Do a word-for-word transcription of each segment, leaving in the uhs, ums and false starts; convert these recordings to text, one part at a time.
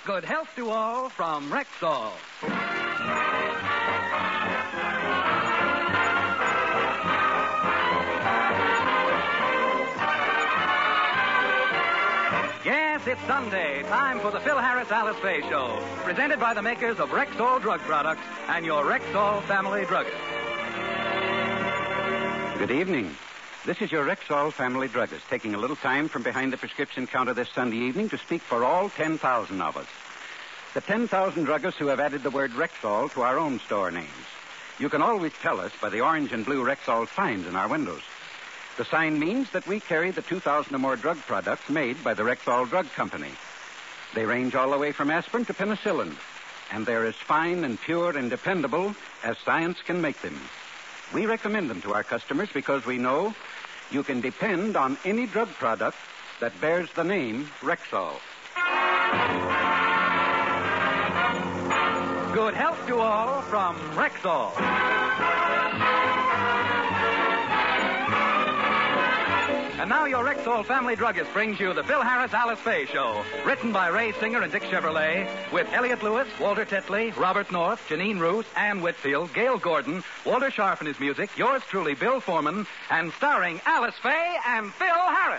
Good health to all from Rexall. Yes, it's Sunday. Time for the Phil Harris Alice Faye Show. Presented by the makers of Rexall Drug Products and your Rexall family druggist. Good evening. This is your Rexall family druggist, taking a little time from behind the prescription counter this Sunday evening to speak for all ten thousand of us. The ten thousand druggists who have added the word Rexall to our own store names. You can always tell us by the orange and blue Rexall signs in our windows. The sign means that we carry the two thousand or more drug products made by the Rexall Drug Company. They range all the way from aspirin to penicillin, and they're as fine and pure and dependable as science can make them. We recommend them to our customers because we know you can depend on any drug product that bears the name Rexall. Good health to all from Rexall. And now your Rexall family druggist brings you the Phil Harris Alice Faye Show. Written by Ray Singer and Dick Chevrolet, with Elliot Lewis, Walter Tetley, Robert North, Janine Roos, Ann Whitfield, Gail Gordon, Walter Sharp and his music, yours truly, Bill Foreman, and starring Alice Faye and Phil Harris.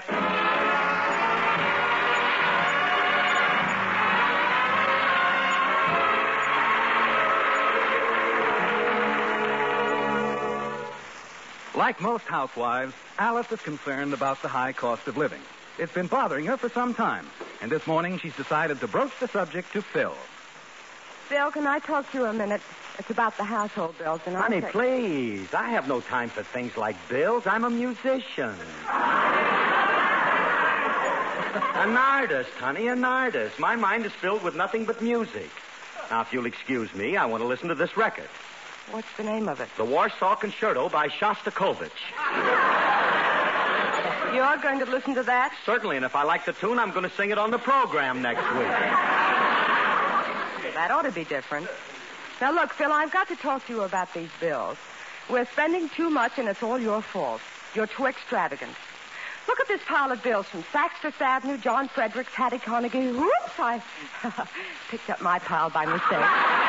Like most housewives, Alice is concerned about the high cost of living. It's been bothering her for some time, and this morning she's decided to broach the subject to Phil. Phil, can I talk to you a minute? It's about the household bills, and Honey, I'm... please. I have no time for things like bills. I'm a musician. An artist, honey, an artist. My mind is filled with nothing but music. Now, if you'll excuse me, I want to listen to this record. What's the name of it? The Warsaw Concerto by Shostakovich. You're going to listen to that? Certainly, and if I like the tune, I'm going to sing it on the program next week. That ought to be different. Now, look, Phil, I've got to talk to you about these bills. We're spending too much, and it's all your fault. You're too extravagant. Look at this pile of bills from Saks Fifth Avenue, John Fredericks, Hattie Carnegie. Whoops, I picked up my pile by mistake.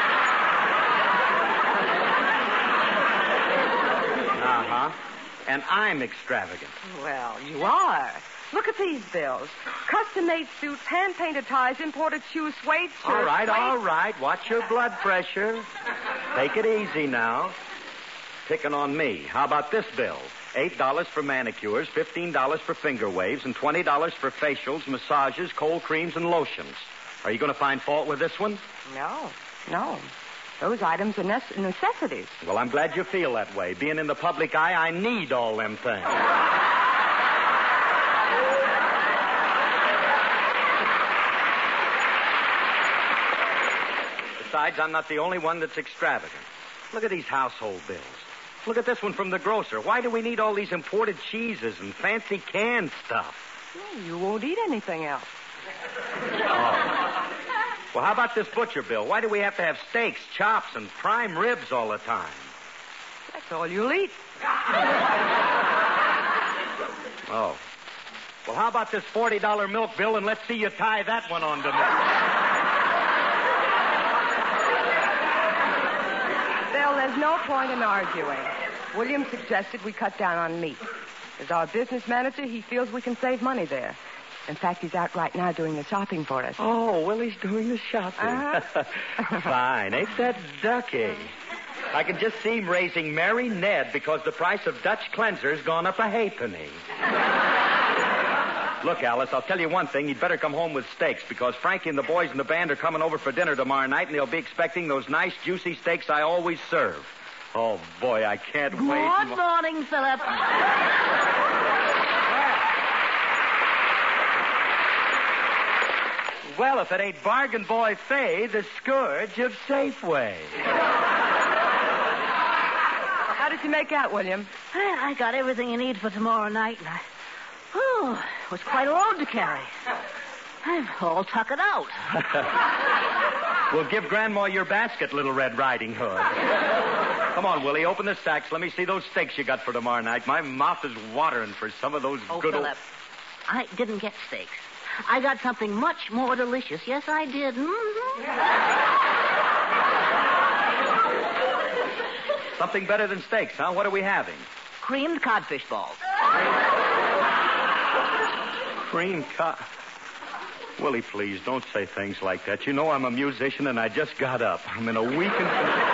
Uh-huh. And I'm extravagant. Well, you are. Look at these bills. Custom-made suits, hand-painted ties, imported shoes, suede shirts. All right, suede... all right. Watch your blood pressure. Take it easy now. Picking on me. How about this bill? eight dollars for manicures, fifteen dollars for finger waves, and twenty dollars for facials, massages, cold creams, and lotions. Are you going to find fault with this one? No, no. Those items are nece- necessities. Well, I'm glad you feel that way. Being in the public eye, I need all them things. Besides, I'm not the only one that's extravagant. Look at these household bills. Look at this one from the grocer. Why do we need all these imported cheeses and fancy canned stuff? Well, you won't eat anything else. Oh. Well, how about this butcher bill? Why do we have to have steaks, chops, and prime ribs all the time? That's all you'll eat. Oh. Well, how about this forty dollars milk bill, and let's see you tie that one on to me. Bill, there's no point in arguing. William suggested we cut down on meat. As our business manager, he feels we can save money there. In fact, he's out right now doing the shopping for us. Oh, Willie's doing the shopping. Uh-huh. Fine. Ain't that ducky? I can just see him raising Mary Ned because the price of Dutch cleanser's gone up a halfpenny. Look, Alice, I'll tell you one thing. You'd better come home with steaks because Frankie and the boys in the band are coming over for dinner tomorrow night, and they'll be expecting those nice, juicy steaks I always serve. Oh, boy, I can't Good wait. Good morning, Philip. Well, if it ain't Bargain Boy Faye, the scourge of Safeway. How did you make out, William? Well, I got everything you need for tomorrow night, and I... Oh, it was quite a load to carry. I'm all tuckered out. Well, give Grandma your basket, Little Red Riding Hood. Come on, Willie, open the sacks. Let me see those steaks you got for tomorrow night. My mouth is watering for some of those oh, good Philip, old... I didn't get steaks. I got something much more delicious. Yes, I did. Mm-hmm. Something better than steaks, huh? What are we having? Creamed codfish balls. Cream cod... Willie, please, don't say things like that. You know I'm a musician and I just got up. I'm in a weakened...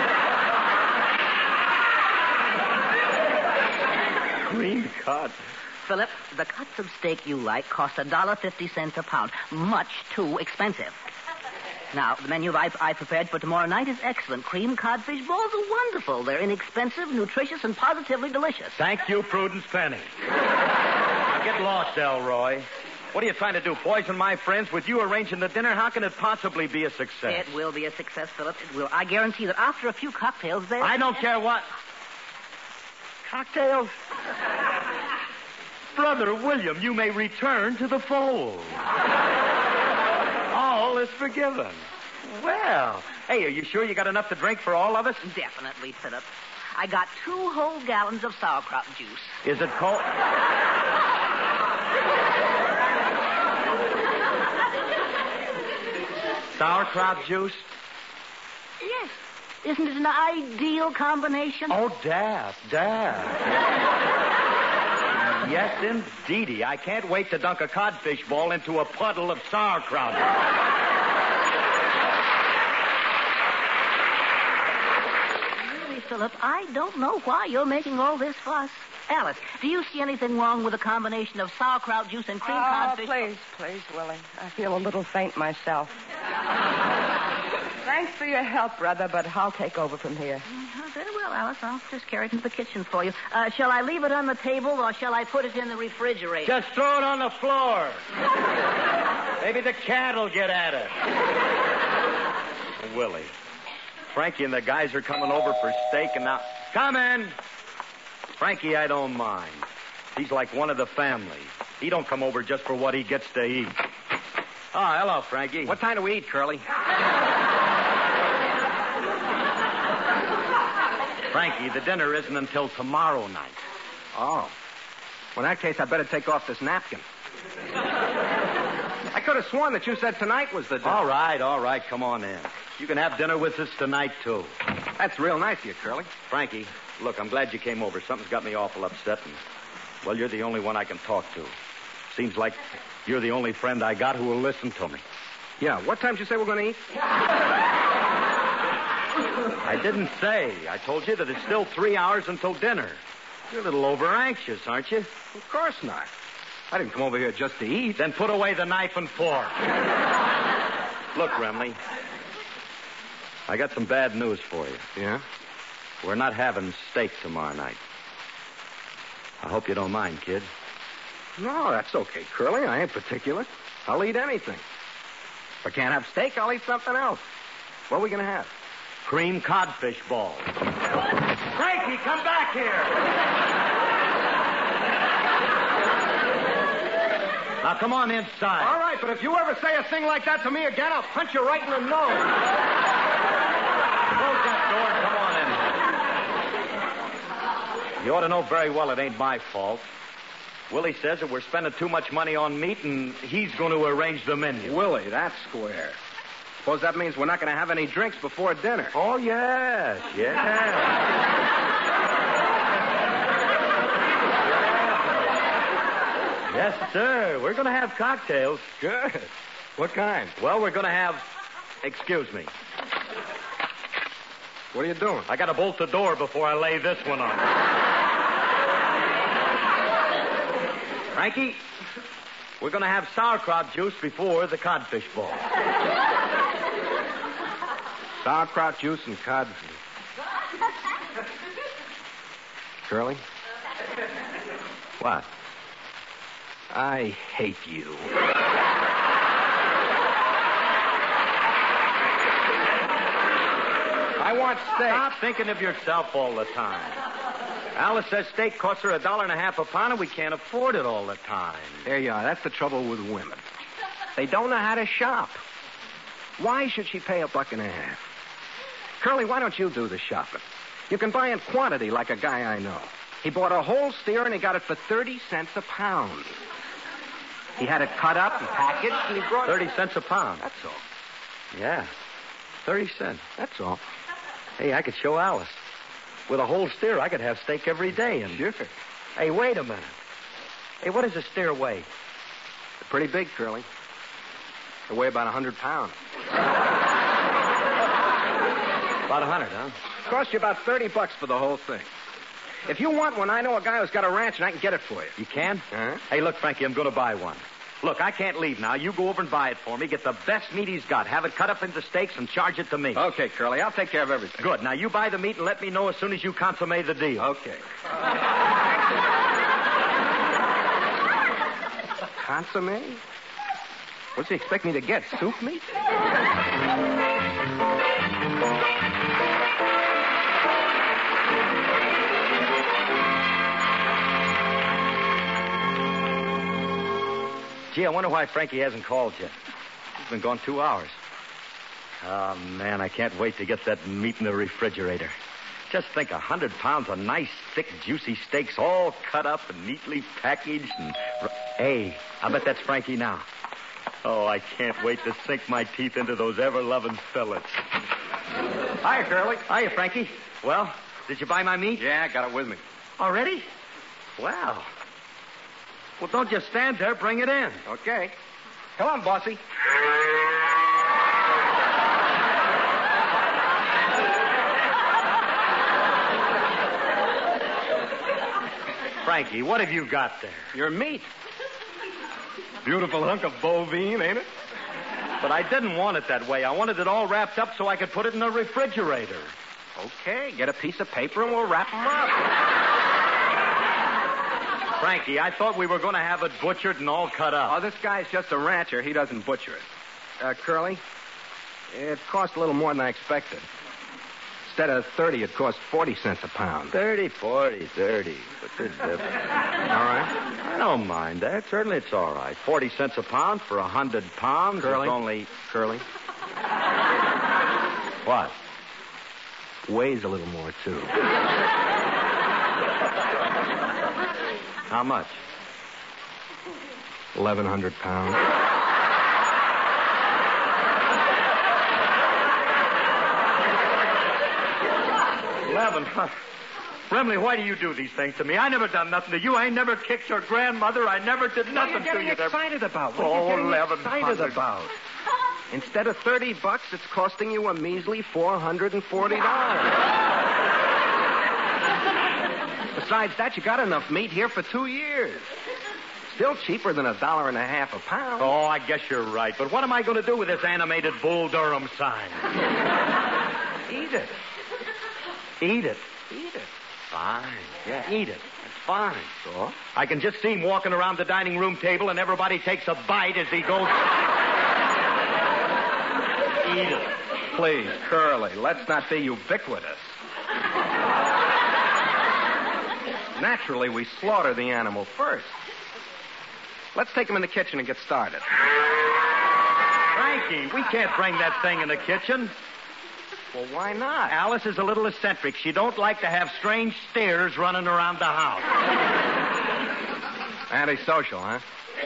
Cream cod... Philip, the cuts of steak you like cost one dollar fifty a pound. Much too expensive. Now, the menu I, I prepared for tomorrow night is excellent. Cream codfish balls are wonderful. They're inexpensive, nutritious, and positively delicious. Thank you, Prudence Penny. Now get lost, Elroy. What are you trying to do, poison my friends? With you arranging the dinner, how can it possibly be a success? It will be a success, Philip. It will. I guarantee that after a few cocktails, they'll... I don't care what. Cocktails? Brother William, you may return to the fold. All is forgiven. Well, hey, are you sure you got enough to drink for all of us? Definitely, Philip. I got two whole gallons of sauerkraut juice. Is it cold? Sauerkraut juice? Yes. Isn't it an ideal combination? Oh, Dad, Dad. Yes, indeedy. I can't wait to dunk a codfish ball into a puddle of sauerkraut. Really, Philip, I don't know why you're making all this fuss. Alice, do you see anything wrong with a combination of sauerkraut juice and cream oh, codfish? please, please, Willie. I feel a little faint myself. Thanks for your help, brother, but I'll take over from here. Mm, very well, Alice. I'll just carry it into the kitchen for you. Uh, shall I leave it on the table, or shall I put it in the refrigerator? Just throw it on the floor. Maybe the cat will get at it. Willie, Frankie and the guys are coming over for steak, and now... Come in. Frankie, I don't mind. He's like one of the family. He don't come over just for what he gets to eat. Oh, hello, Frankie. What time do we eat, Curly? Frankie, the dinner isn't until tomorrow night. Oh. Well, in that case, I better take off this napkin. I could have sworn that you said tonight was the dinner. All right, all right, come on in. You can have dinner with us tonight, too. That's real nice of you, Curly. Frankie, look, I'm glad you came over. Something's got me awful upset, and, well, you're the only one I can talk to. Seems like you're the only friend I got who will listen to me. Yeah, what time did you say we're going to eat? I didn't say. I told you that it's still three hours until dinner. You're a little over-anxious, aren't you? Of course not. I didn't come over here just to eat. Then put away the knife and fork. Look, Remley, I got some bad news for you. Yeah? We're not having steak tomorrow night. I hope you don't mind, kid. No, that's okay, Curly. I ain't particular. I'll eat anything. If I can't have steak, I'll eat something else. What are we going to have? Cream codfish balls. Frankie, come back here. Now, come on inside. All right, but if you ever say a thing like that to me again, I'll punch you right in the nose. Close that door and come on in. You ought to know very well it ain't my fault. Willie says that we're spending too much money on meat, and he's going to arrange the menu. Willie, that's square. Suppose that means we're not going to have any drinks before dinner. Oh, yes, yes. Yes, sir. We're going to have cocktails. Good. What kind? Well, we're going to have... Excuse me. What are you doing? I got to bolt the door before I lay this one on. Frankie, we're going to have sauerkraut juice before the codfish ball. Sauerkraut juice and codfish. Curly? What? I hate you. I want steak. Stop thinking of yourself all the time. Alice says steak costs her a dollar and a half a pound, and we can't afford it all the time. There you are. That's the trouble with women. They don't know how to shop. Why should she pay a buck and a half? Curly, why don't you do the shopping? You can buy in quantity like a guy I know. He bought a whole steer, and he got it for thirty cents a pound. He had it cut up and packaged, and he brought Thirty cents a pound. That's all. Yeah. Thirty cents. That's all. Hey, I could show Alice. With a whole steer, I could have steak every day. And Sure. Hey, wait a minute. Hey, what does a steer weigh? They're pretty big, Curly. They weigh about a hundred pounds. About a hundred, huh? Cost you about thirty bucks for the whole thing. If you want one, I know a guy who's got a ranch, and I can get it for you. You can? Uh-huh. Hey, look, Frankie, I'm going to buy one. Look, I can't leave now. You go over and buy it for me. Get the best meat he's got. Have it cut up into steaks and charge it to me. Okay, Curly, I'll take care of everything. Good. Now, you buy the meat and let me know as soon as you consummate the deal. Okay. Consomme? What's he expect me to get? Soup meat? Gee, I wonder why Frankie hasn't called yet. He's been gone two hours. Oh, man, I can't wait to get that meat in the refrigerator. Just think, a hundred pounds of nice, thick, juicy steaks all cut up and neatly packaged and... Hey, I bet that's Frankie now. Oh, I can't wait to sink my teeth into those ever-loving fillets. Hiya, Curly. Hiya, Frankie. Well, did you buy my meat? Yeah, I got it with me. Already? Wow. Well, don't just stand there. Bring it in. Okay. Come on, bossy. Frankie, what have you got there? Your meat. Beautiful hunk of bovine, ain't it? But I didn't want it that way. I wanted it all wrapped up so I could put it in the refrigerator. Okay, get a piece of paper and we'll wrap them up. Frankie, I thought we were going to have it butchered and all cut up. Oh, this guy's just a rancher. He doesn't butcher it. Uh, Curly, it cost a little more than I expected. Instead of thirty, it cost forty cents a pound. Thirty, forty, thirty. What's the difference? All right. I don't mind that. Certainly it's all right. Forty cents a pound for a hundred pounds Curly? is only... Curly, What? weighs a little more, too. How much? Eleven hundred pounds. Eleven. Huh. Brimley, why do you do these things to me? I never done nothing to you. I never kicked your grandmother. I never did nothing What are you to getting you. excited about? What Oh, are you getting eleven excited hundred. about? Instead of thirty bucks, it's costing you a measly four hundred and forty dollars. Besides that, you got enough meat here for two years. Still cheaper than a dollar and a half a pound. Oh, I guess you're right. But what am I going to do with this animated Bull Durham sign? Eat it. Eat it. Eat it. Fine. Yeah, eat it. It's fine. So? I can just see him walking around the dining room table and everybody takes a bite as he goes. Eat it. Please, Curly, let's not be ubiquitous. Naturally, we slaughter the animal first. Let's take him in the kitchen and get started. Frankie, we can't bring that thing in the kitchen. Well, why not? Alice is a little eccentric. She don't like to have strange stares running around the house. Antisocial, huh?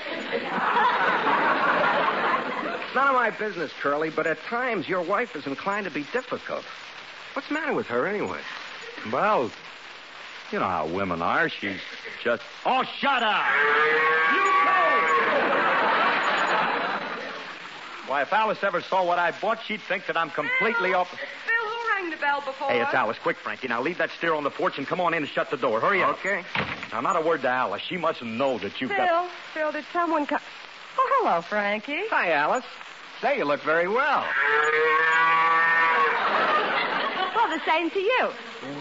It's none of my business, Curly, but at times your wife is inclined to be difficult. What's the matter with her, anyway? Well, you know how women are. She's just... Oh, shut up! You go! Why, if Alice ever saw what I bought, she'd think that I'm completely off... Bill, who rang the bell before? Hey, it's Alice. Quick, Frankie. Now leave that steer on the porch and come on in and shut the door. Hurry up. Okay. Now, not a word to Alice. She mustn't know that you've Phil, got... Phil, did someone come... Oh, hello, Frankie. Hi, Alice. Say, you look very well. Well, the same to you.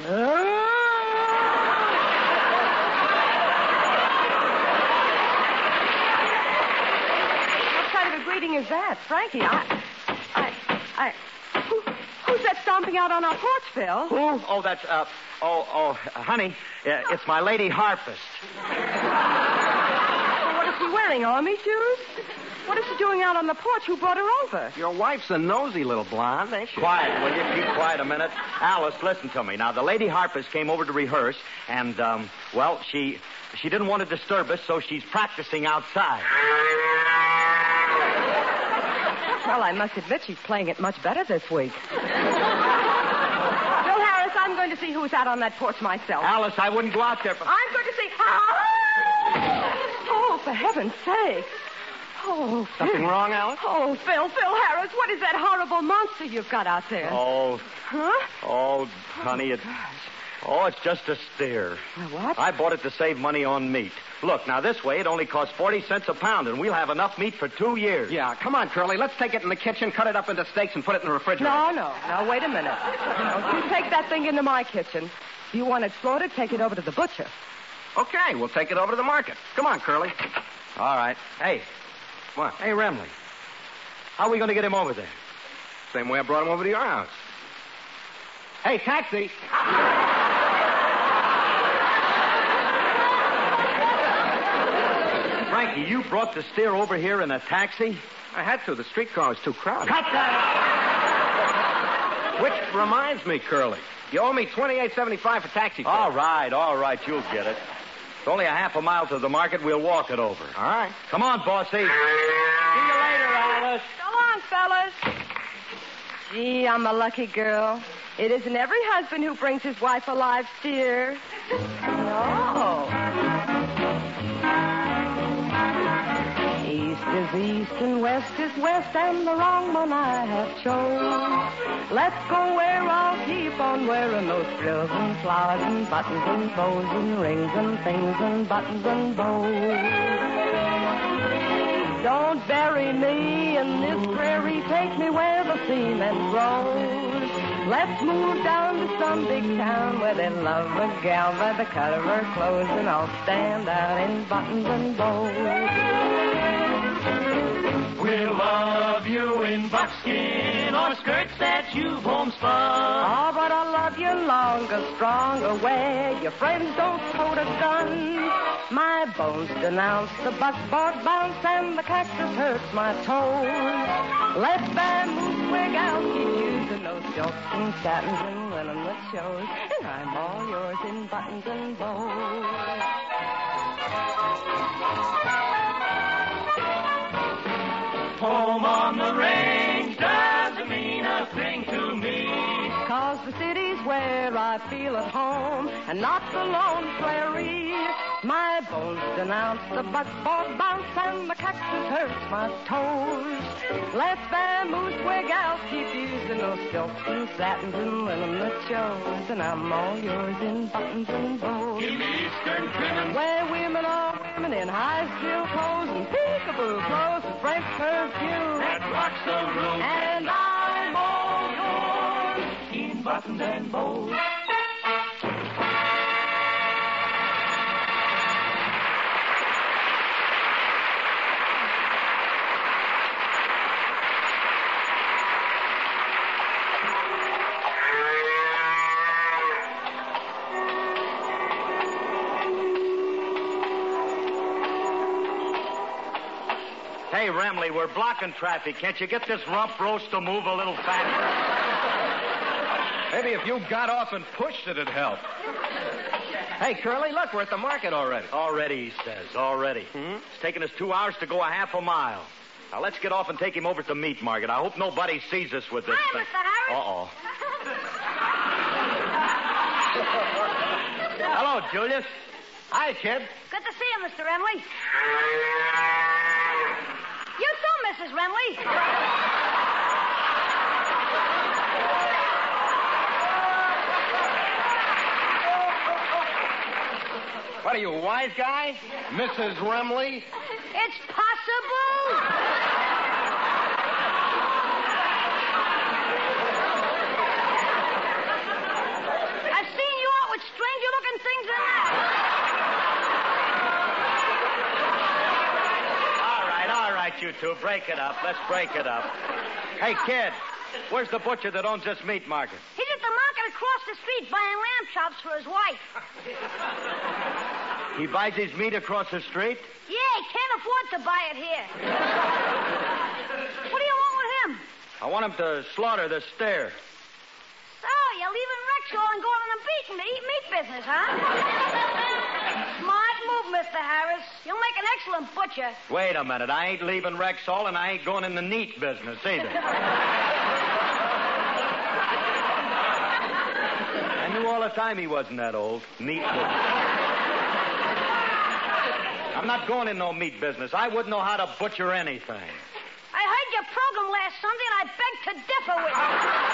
What kind of a greeting is that? Frankie, I... I... I... Who, who's that stomping out on our porch, Phil? Who? Oh, that's, uh... Oh, oh, uh, honey, uh, it's my lady harpist. Well, what is she wearing, army shoes? What is she doing out on the porch? Who brought her over? Your wife's a nosy little blonde, ain't she? Quiet, will you? Keep quiet a minute. Alice, listen to me. Now, the Lady Harpers came over to rehearse, and, um, well, she she didn't want to disturb us, so she's practicing outside. Well, I must admit she's playing it much better this week. Bill Harris, I'm going to see who's out on that porch myself. Alice, I wouldn't go out there. For... I'm going to see... Oh, for heaven's sake. Oh, Phil. Something wrong, Alice? Oh, Phil, Phil Harris, what is that horrible monster you've got out there? Oh. Huh? Oh, honey, it's... Oh, it's just a steer. A what? I bought it to save money on meat. Look, now this way it only costs forty cents a pound, and we'll have enough meat for two years. Yeah, come on, Curly. Let's take it in the kitchen, cut it up into steaks, and put it in the refrigerator. No, no. Now, wait a minute. No, you take that thing into my kitchen. If you want it slaughtered, take it over to the butcher. Okay, we'll take it over to the market. Come on, Curly. All right. Hey. What? Hey, Remley. How are we going to get him over there? Same way I brought him over to your house. Hey, taxi. Frankie, you brought the steer over here in a taxi? I had to. The streetcar was too crowded. Cut that! Which reminds me, Curly, you owe me twenty-eight seventy-five for taxi fare. All right, all right, you'll get it. It's only a half a mile to the market. We'll walk it over. All right. Come on, bossy. See you later, Alice. So long, fellas. Gee, I'm a lucky girl. It isn't every husband who brings his wife a live steer. No. East is east and west is west, and the wrong one I have chose. Let's go where I'll keep on wearing those frills and flowers and buttons and bows and rings and things and buttons and bows. Don't bury me in this prairie, take me where the cement grows. Let's move down to some big town where they love a gal by the cut of her clothes, and I'll stand out in buttons and bows. We'll love you in buckskin or skirts that you've homespun. Oh, but I love you longer, stronger, where your friends don't tote a gun. My bones denounce the buckboard bounce, and the cactus hurts my toes. Let's bamboo swig out, keep using those silks and satins and linen that shows, and I'm all yours in buttons and bows. Home on the range doesn't mean a thing to me. Cause the city's where I feel at home, and not the lone prairie. My bones denounce the buckboard bounce, and the cactus hurts my toes. Let's bamboo swig out, keep using those silks and satins and linen that shows, and I'm all yours in buttons and bows. In Eastern trimmings, where women are women in high steel clothes and peekaboo clothes and French perfume. that rocks the room. And I'm all yours In buttons and bows. Hey, Remley, we're blocking traffic. Can't you get this rump roast to move a little faster? Maybe if you got off and pushed it, it'd help. Hey, Curly, look, we're at the market already. Already, he says. Already. Hmm? It's taken us two hours to go a half a mile. Now, let's get off and take him over to the meat market. I hope nobody sees us with this Hi, thing. Mister Harris. Uh-oh. Hello, Julius. Hi, kid. Good to see you, Mister Remley. You too, Missus Remley. What are you, a wise guy? Missus Remley? It's possible. I've seen you out with stranger-looking things than that. All right, all right, you two. Break it up. Let's break it up. Hey, kid, where's the butcher that owns this meat market? He's at the market across the street buying lamb chops for his wife. He buys his meat across the street? Yeah, he can't afford to buy it here. What do you want with him? I want him to slaughter the steer. So, you're leaving Rexall and going on a beach in the eat meat business, huh? Smart move, Mister Harris. You'll make an excellent butcher. Wait a minute. I ain't leaving Rexall, and I ain't going in the neat business either. I knew all the time he wasn't that old. Meat business. I'm not going in no meat business. I wouldn't know how to butcher anything. I heard your program last Sunday, and I beg to differ with you.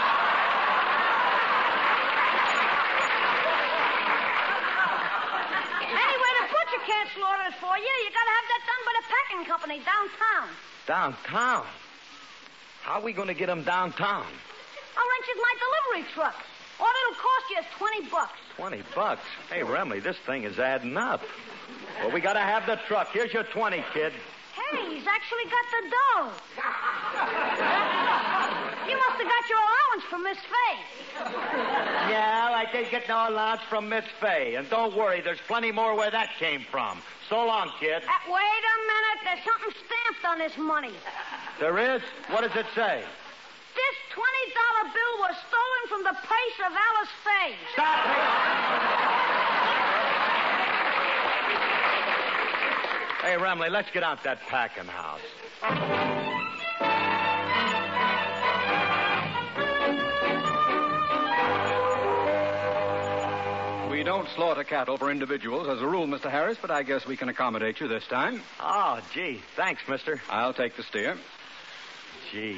Anyway, the butcher can't slaughter it for you. You got to have that done by the packing company downtown. Downtown? How are we going to get him downtown? I'll rent you my delivery truck. All it'll cost you is twenty bucks. Twenty bucks? Hey, Remley, this thing is adding up. Well, we got to have the truck. Here's your twenty, kid. Hey, he's actually got the dough. You must have got your allowance from Miss Fay. Yeah, I did get no allowance from Miss Fay. And don't worry, there's plenty more where that came from. So long, kid. Uh, wait a minute. There's something stamped on this money. There is? What does it say? This twenty dollar bill was stolen from the purse of Alice Fay. Stop it! Hey, Remley, let's get out that packing house. We don't slaughter cattle for individuals as a rule, Mister Harris, but I guess we can accommodate you this time. Oh, gee. Thanks, mister. I'll take the steer. Gee.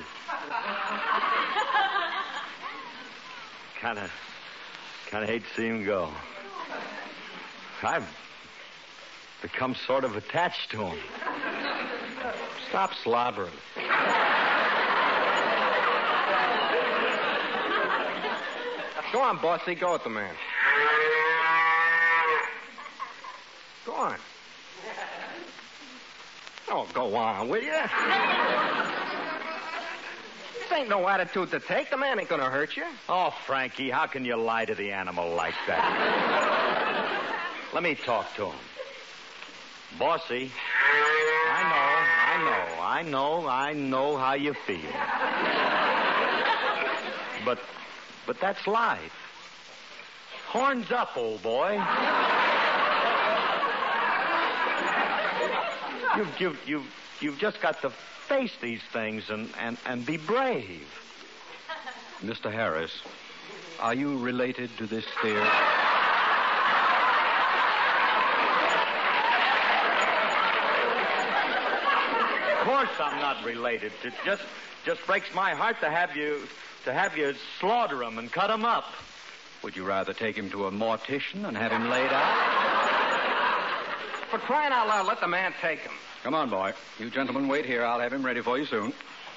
Kind of, kind of hate to see him go. I've become sort of attached to him. Stop slobbering. Go on, Bossy. Go with the man. Go on. Oh, go on, will you? This ain't no attitude to take. The man ain't gonna hurt you. Oh, Frankie, how can you lie to the animal like that? Let me talk to him. Bossy, I know, I know, I know, I know how you feel. But, but that's life. Horns up, old boy. You've, you've, you've, you've just got to face these things and, and, and be brave. Mister Harris, are you related to this steer? Of course I'm not related. It just just breaks my heart to have you to have you slaughter him and cut him up. Would you rather take him to a mortician and have him laid out? For crying out loud, let the man take him. Come on, boy. You gentlemen wait here. I'll have him ready for you soon.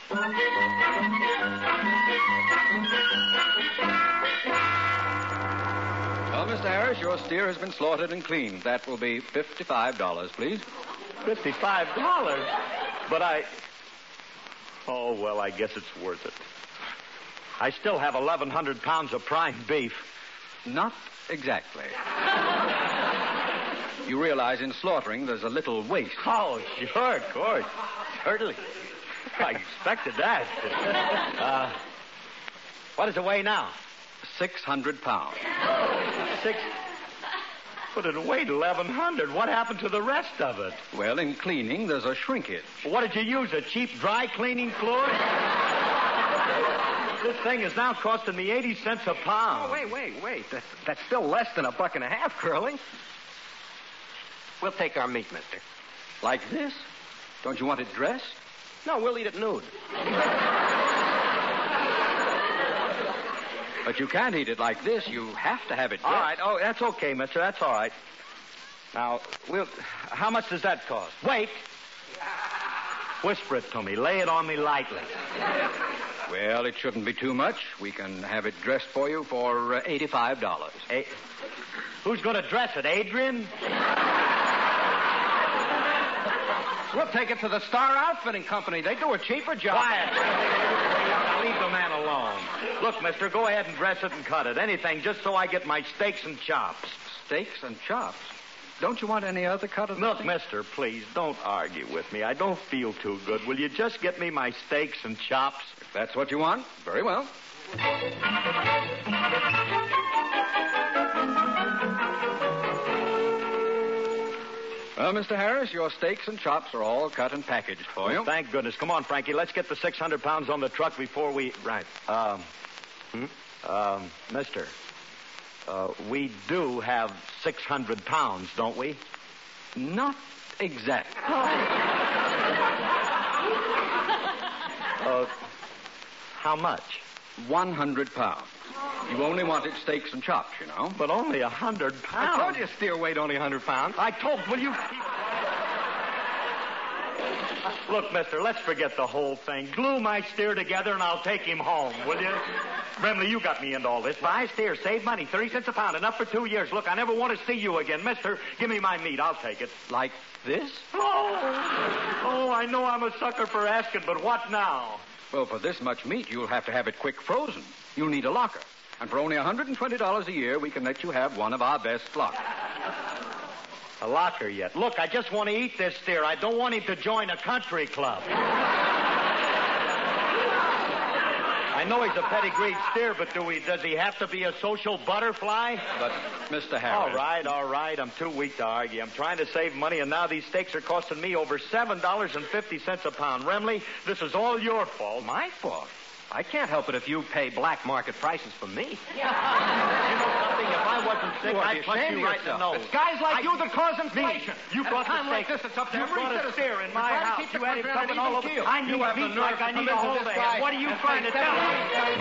Well, Mister Harris, your steer has been slaughtered and cleaned. That will be fifty-five dollars, please. Fifty-five dollars? But I... Oh, well, I guess it's worth it. I still have eleven hundred pounds of prime beef. Not exactly. You realize in slaughtering there's a little waste. Oh, sure, of course. Certainly. I expected that. Uh, what does it weigh now? Six hundred pounds. Six... But it weighed eleven hundred. What happened to the rest of it? Well, in cleaning, there's a shrinkage. What did you use, a cheap dry cleaning fluid? This thing is now costing me eighty cents a pound. Oh, wait, wait, wait. That, that's still less than a buck and a half, Curly. We'll take our meat, mister. Like this? Don't you want it dressed? No, we'll eat it nude. But you can't eat it like this. You have to have it dressed. All right. Oh, that's okay, mister. That's all right. Now, we'll... How much does that cost? Wait. Whisper it to me. Lay it on me lightly. Well, it shouldn't be too much. We can have it dressed for you for uh, eighty-five dollars. A- Who's going to dress it, Adrian? We'll take it to the Star Outfitting Company. They do a cheaper job. Quiet. Now leave the man alone. Look, mister, go ahead and dress it and cut it. Anything, just so I get my steaks and chops. Steaks and chops? Don't you want any other cut of the Look, steak? mister, please, don't argue with me. I don't feel too good. Will you just get me my steaks and chops? If that's what you want, very well. Well, Mister Harris, your steaks and chops are all cut and packaged for you. Thank goodness. Come on, Frankie. Let's get the six hundred pounds on the truck before we... Right. Um, hmm? Um, mister, uh, we do have six hundred pounds, don't we? Not exactly. Uh, how much? One hundred pounds. You only wanted steaks and chops, you know. But only a hundred pounds. I told you steer weighed only one hundred pounds. I told... Will you... Look, mister, let's forget the whole thing. Glue my steer together and I'll take him home, will you? Brimley, you got me into all this. Buy steer, save money, thirty cents a pound, enough for two years. Look, I never want to see you again. Mister, give me my meat. I'll take it. Like this? Oh, oh, I know I'm a sucker for asking, but what now? Well, for this much meat, you'll have to have it quick frozen. You'll need a locker. And for only one hundred twenty dollars a year, we can let you have one of our best lockers. A locker yet? Look, I just want to eat this steer. I don't want him to join a country club. I know he's a pedigreed steer, but do we, does he have to be a social butterfly? But, Mister Harris... All right, all right. I'm too weak to argue. I'm trying to save money, and now these steaks are costing me over seven dollars and fifty cents a pound. Remley, this is all your fault. My fault? I can't help it if you pay black market prices for me. You know something? If I wasn't sick, You ought to I'd be punch ashamed you of right in the yourself. nose. It's guys like I- you that cause inflation. Me. You At brought a time the like steak. this, it's up to You every brought a citizen. steer in my Try to house. keep You the had him country on coming an all even over. keel. I need You have the meat nerve like to I come need a into hold this of guy him. What are you and trying to say tell me?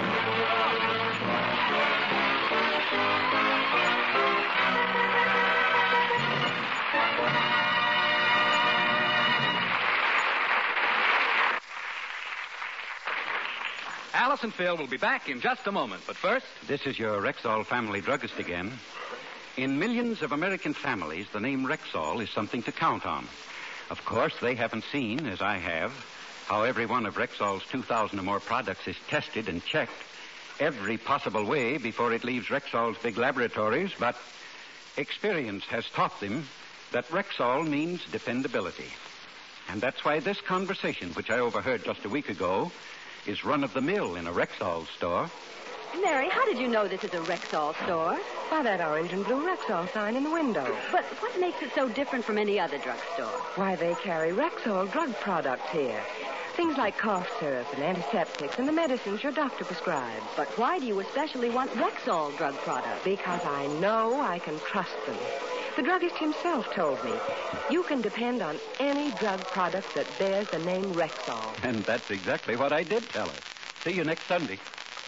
Alice and Phil will be back in just a moment. But first, This is your Rexall family druggist again. In millions of American families, the name Rexall is something to count on. Of course, they haven't seen, as I have, how every one of Rexall's two thousand or more products is tested and checked every possible way before it leaves Rexall's big laboratories, but experience has taught them that Rexall means dependability. And that's why this conversation, which I overheard just a week ago, is run-of-the-mill in a Rexall store. Mary, how did you know this is a Rexall store? By that orange and blue Rexall sign in the window. But what makes it so different from any other drugstore? Why, they carry Rexall drug products here. Things like cough syrup and antiseptics and the medicines your doctor prescribes. But why do you especially want Rexall drug products? Because I know I can trust them. The druggist himself told me you can depend on any drug product that bears the name Rexall. And that's exactly what I did tell her. See you next Sunday.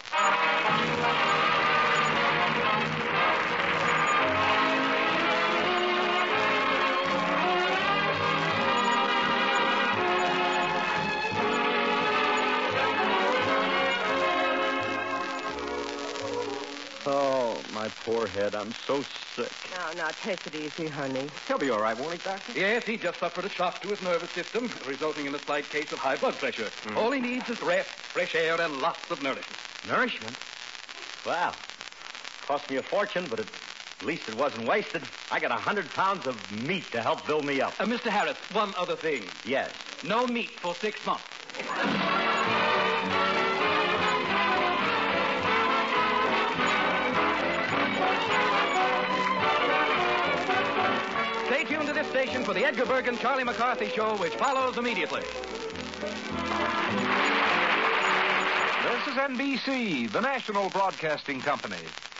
Oh, my poor head. I'm so sick. Now, now, take it easy, honey. He'll be all right, won't he, Doctor? yes, he just suffered a shock to his nervous system, resulting in a slight case of high blood pressure. All he needs is rest, fresh air, and lots of nourishment. Nourishment? Wow. Cost me a fortune, but at least it wasn't wasted. I got a hundred pounds of meat to help build me up. Uh, Mister Harris, one other thing. Yes. No meat for six months. Stay tuned to this station for the Edgar Bergen Charlie McCarthy Show, which follows immediately. This is N B C, the national broadcasting company.